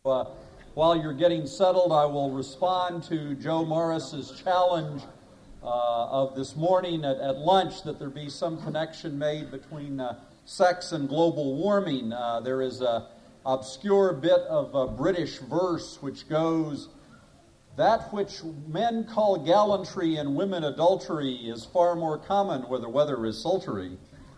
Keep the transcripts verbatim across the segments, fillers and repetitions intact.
Uh, while you're getting settled, I will respond to Joe Morris's challenge uh, of this morning at, at lunch that there be some connection made between uh, sex and global warming. Uh, there is a obscure bit of uh, British verse which goes, "That which men call gallantry and women adultery is far more common where the weather is sultry."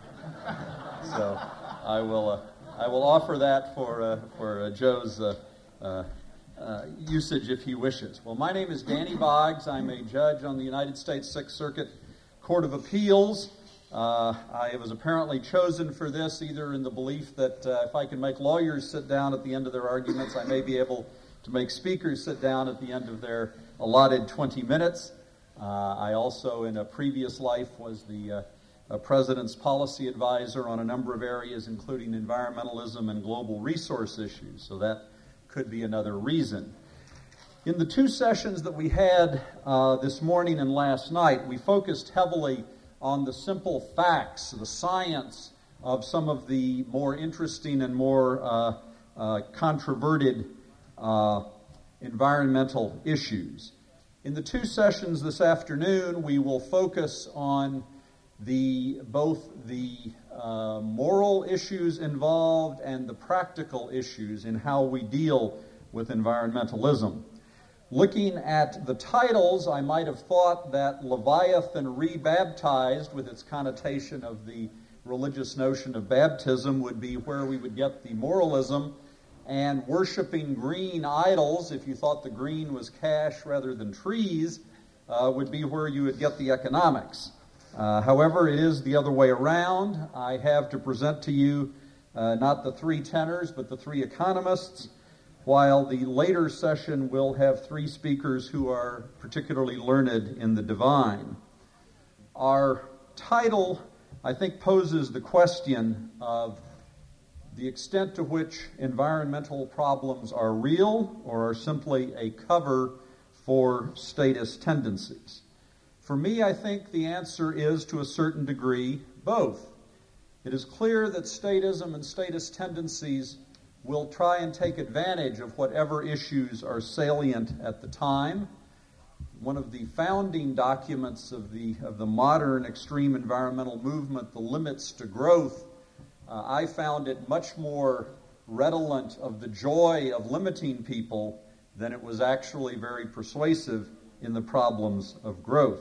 So I will uh, I will offer that for uh, for uh, Joe's uh, uh, uh, usage if he wishes. Well, my name is Danny Boggs. I'm a judge on the United States Sixth Circuit Court of Appeals. Uh, I was apparently chosen for this either in the belief that uh, if I can make lawyers sit down at the end of their arguments, I may be able to make speakers sit down at the end of their allotted twenty minutes. Uh, I also, in a previous life, was the uh, uh, President's policy advisor on a number of areas, including environmentalism and global resource issues, so that could be another reason. In the two sessions that we had uh, this morning and last night, we focused heavily on the simple facts, the science of some of the more interesting and more uh, uh, controverted uh, environmental issues. In the two sessions this afternoon, we will focus on the both the uh, moral issues involved and the practical issues in how we deal with environmentalism. Looking at the titles, I might have thought that Leviathan Rebaptized, with its connotation of the religious notion of baptism, would be where we would get the moralism, and Worshiping Green Idols, if you thought the green was cash rather than trees, uh, would be where you would get the economics. Uh, however, it is the other way around. I have to present to you uh, not the three tenors, but the three economists, while the later session will have three speakers who are particularly learned in the divine. Our title, I think, poses the question of the extent to which environmental problems are real or are simply a cover for statist tendencies. For me, I think the answer is, to a certain degree, both. It is clear that statism and statist tendencies will try and take advantage of whatever issues are salient at the time. One of the founding documents of the of the modern extreme environmental movement, The Limits to Growth, uh, I found it much more redolent of the joy of limiting people than it was actually very persuasive in the problems of growth.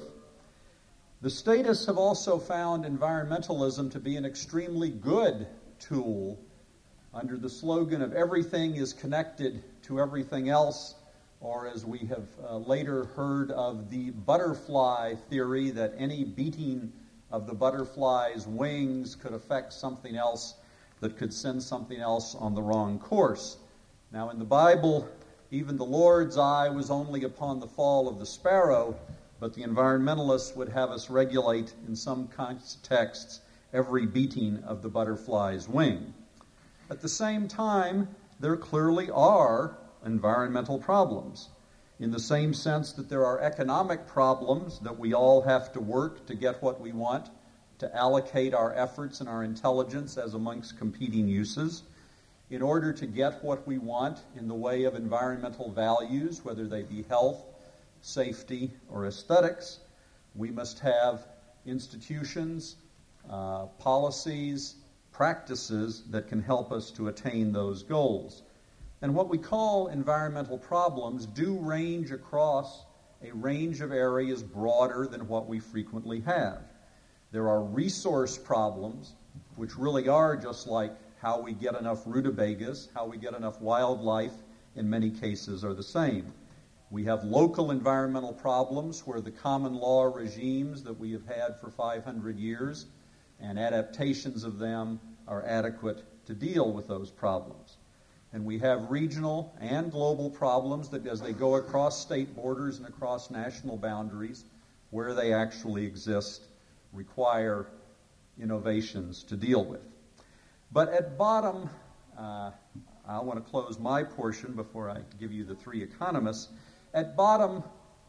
The statists have also found environmentalism to be an extremely good tool under the slogan of everything is connected to everything else, or as we have uh, later heard of the butterfly theory, that any beating of the butterfly's wings could affect something else that could send something else on the wrong course. Now, in the Bible, even the Lord's eye was only upon the fall of the sparrow, but the environmentalists would have us regulate, in some contexts, every beating of the butterfly's wing. At the same time, there clearly are environmental problems, in the same sense that there are economic problems that we all have to work to get what we want, to allocate our efforts and our intelligence as amongst competing uses, in order to get what we want in the way of environmental values, whether they be health, safety, or aesthetics. We must have institutions, uh, policies, practices that can help us to attain those goals. And what we call environmental problems do range across a range of areas broader than what we frequently have. There are resource problems, which really are just like how we get enough rutabagas, how we get enough wildlife, in many cases are the same. We have local environmental problems where the common law regimes that we have had for five hundred years and adaptations of them are adequate to deal with those problems. And we have regional and global problems that, as they go across state borders and across national boundaries, where they actually exist, require innovations to deal with. But at bottom, uh, I want to close my portion before I give you the three economists. At bottom,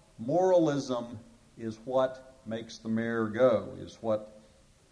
moralism is what makes the mare go, is what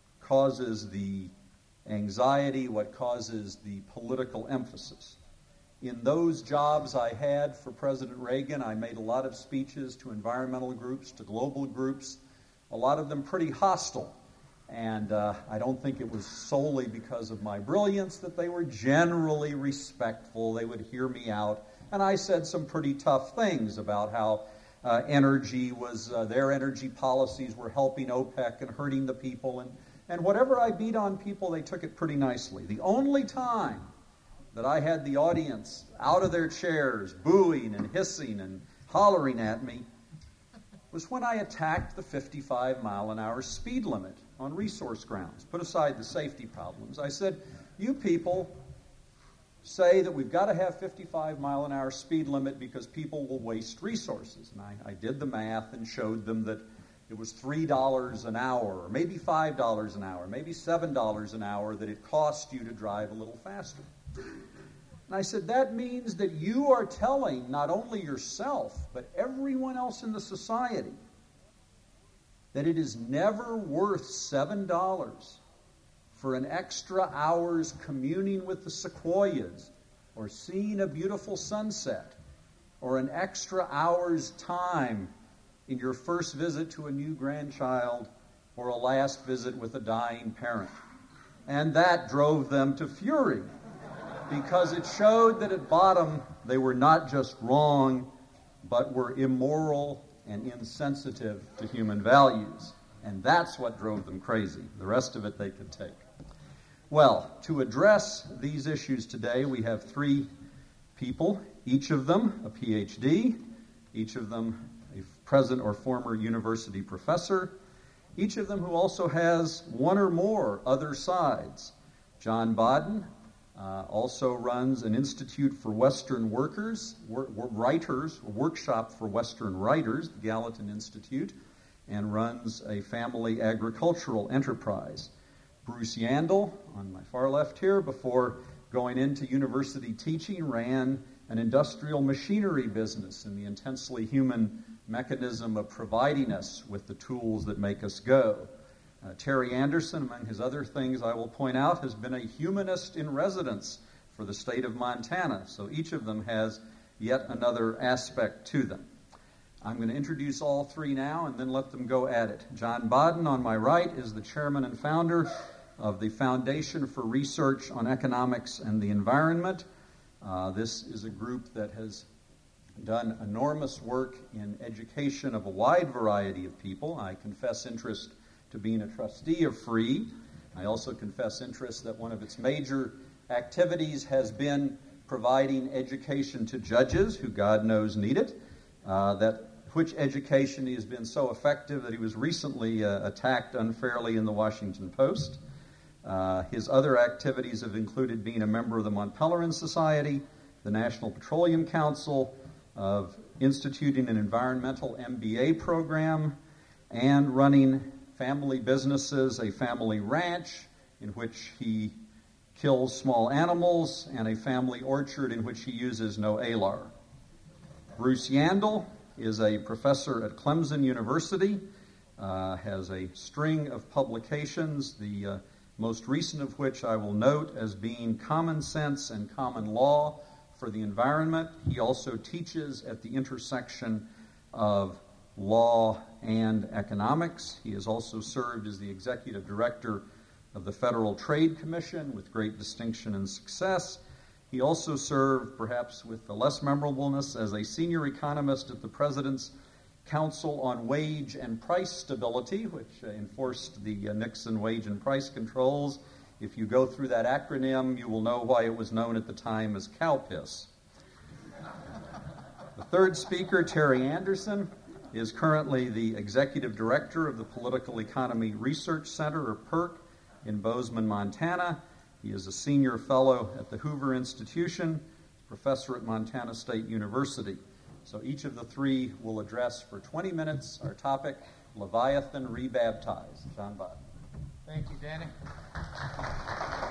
causes the anxiety, what causes the political emphasis. In those jobs I had for President Reagan, I made a lot of speeches to environmental groups, to global groups, a lot of them pretty hostile. And uh, I don't think it was solely because of my brilliance that they were generally respectful. They would hear me out. And I said some pretty tough things about how uh, energy was, uh, their energy policies were helping OPEC and hurting the people. And, and whatever I beat on people, they took it pretty nicely. The only time that I had the audience out of their chairs, booing and hissing and hollering at me, was when I attacked the fifty-five mile an hour speed limit on resource grounds. Put aside the safety problems. I said, you people say that we've got to have fifty-five mile an hour speed limit because people will waste resources. And I, I did the math and showed them that it was three dollars an hour, or maybe five dollars an hour, maybe seven dollars an hour that it cost you to drive a little faster. And I said, that means that you are telling not only yourself, but everyone else in the society that it is never worth seven dollars for an extra hour's communing with the sequoias, or seeing a beautiful sunset, or an extra hour's time in your first visit to a new grandchild, or a last visit with a dying parent. And that drove them to fury, because it showed that at bottom they were not just wrong, but were immoral and insensitive to human values. And that's what drove them crazy. The rest of it they could take. Well, to address these issues today, we have three people, each of them a P H D, each of them a present or former university professor, each of them who also has one or more other sides. John Bodden uh, also runs an Institute for Western Workers, wor- Writers, a workshop for Western writers, the Gallatin Institute, and runs a family agricultural enterprise. Bruce Yandel, on my far left here, before going into university teaching, ran an industrial machinery business in the intensely human mechanism of providing us with the tools that make us go. Uh, Terry Anderson, among his other things I will point out, has been a humanist in residence for the state of Montana, so each of them has yet another aspect to them. I'm going to introduce all three now and then let them go at it. John Bodden, on my right, is the chairman and founder of the Foundation for Research on Economics and the Environment. Uh, this is a group that has done enormous work in education of a wide variety of people. I confess interest to being a trustee of FREE. I also confess interest that one of its major activities has been providing education to judges who God knows need it, uh, that which education has been so effective that he was recently uh, attacked unfairly in the Washington Post. Uh, his other activities have included being a member of the Mont Pelerin Society, the National Petroleum Council, of instituting an environmental M B A program, and running family businesses, a family ranch in which he kills small animals, and a family orchard in which he uses no alar. Bruce Yandel is a professor at Clemson University, uh, has a string of publications, the uh, most recent of which I will note as being Common Sense and Common Law for the Environment. He also teaches at the intersection of law and economics. He has also served as the executive director of the Federal Trade Commission with great distinction and success. He also served, perhaps with the less memorableness, as a senior economist at the President's Council on Wage and Price Stability, which uh, enforced the uh, Nixon wage and price controls. If you go through that acronym, you will know why it was known at the time as cow piss. The third speaker, Terry Anderson, is currently the executive director of the Political Economy Research Center, or PERC, in Bozeman, Montana. He is a senior fellow at the Hoover Institution, professor at Montana State University. So each of the three will address for twenty minutes our topic, Leviathan Rebaptized. John Bodden. Thank you, Danny.